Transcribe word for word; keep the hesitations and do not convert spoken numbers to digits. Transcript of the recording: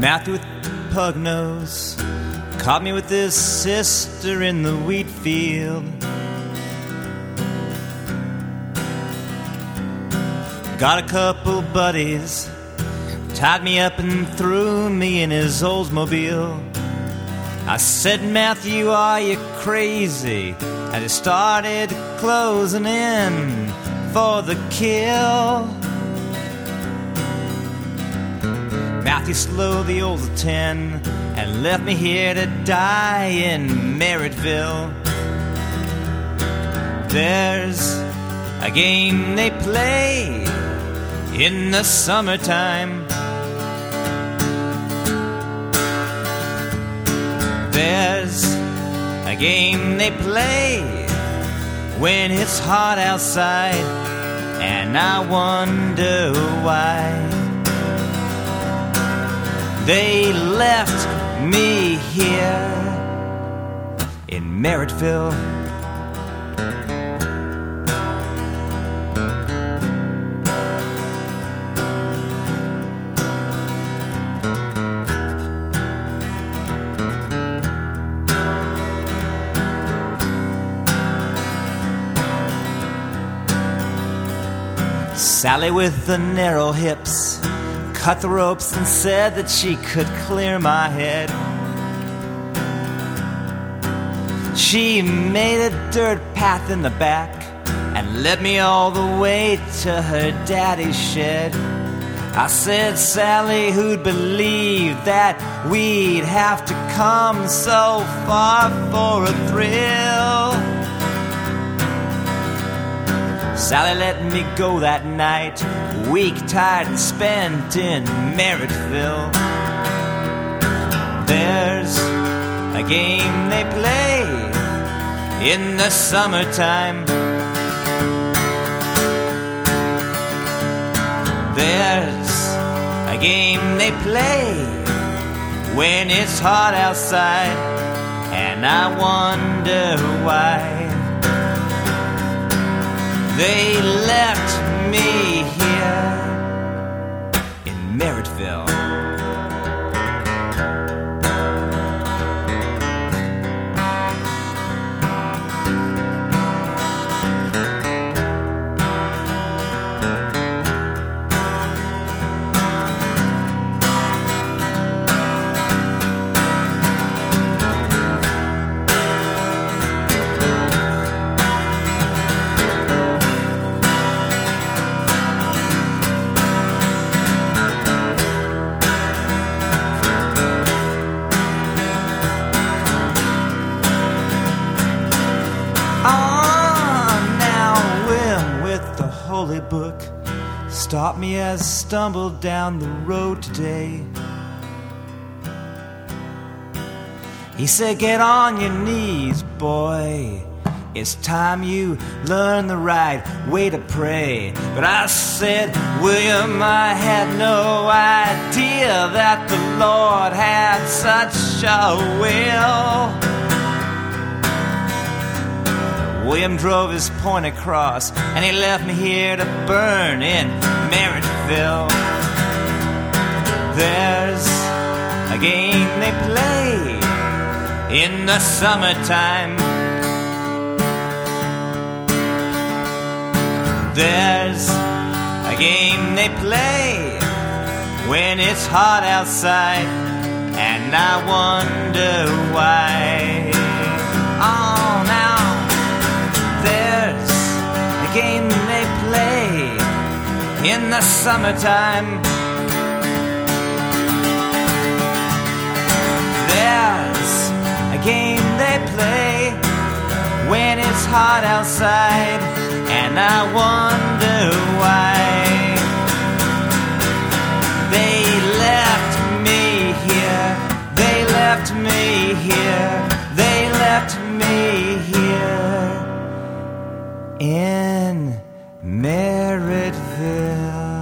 Matthew with pug nose caught me with his sister in the wheat field. Got a couple buddies, tied me up and threw me in his Oldsmobile. I said, Matthew, are you crazy? And he started closing in for the kill. Matthew slowed the old ten and left me here to die in Merrittville. There's a game they play in the summertime. There's a game they play when it's hot outside, and I wonder why they left me here in Merrittville. Sally with the narrow hips cut the ropes and said that she could clear my head. She made a dirt path in the back and led me all the way to her daddy's shed. I said, Sally, who'd believe that we'd have to come so far for a thrill? Sally let me go that night, weak, tired, and spent in Merrittville. There's a game they play in the summertime. There's a game they play when it's hot outside, and I wonder why they left me here in Merrittville. Book stopped me as I stumbled down the road today. He said, get on your knees, boy. It's time you learn the right way to pray. But I said, William, I had no idea that the Lord had such a will. William drove his point across, and he left me here to burn in Merrittville. There's a game they play in the summertime. There's a game they play when it's hot outside, and I wonder why. Oh, now there's a game they play in the summertime. There's a game they play when it's hot outside, and I wonder why they left me here. They left me here. They left me here in Merrittville.